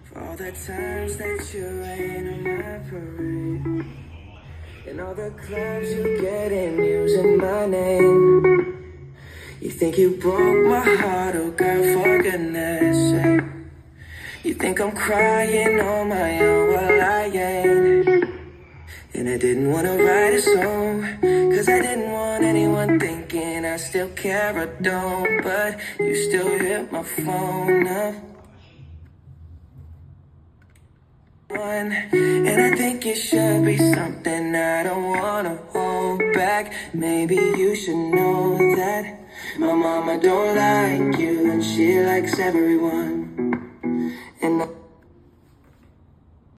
For all the times that you rain on my parade, and all the clubs you get in using my name. You think you broke my heart, oh girl, for goodness sake. You think I'm crying on my own, well I ain't. And I didn't wanna write a song, cause I didn't want anyone thinking I still care or don't. But you still hit my phone up. And I think it should be something I don't wanna hold back. Maybe you should know that my mama don't like you, and she likes everyone. And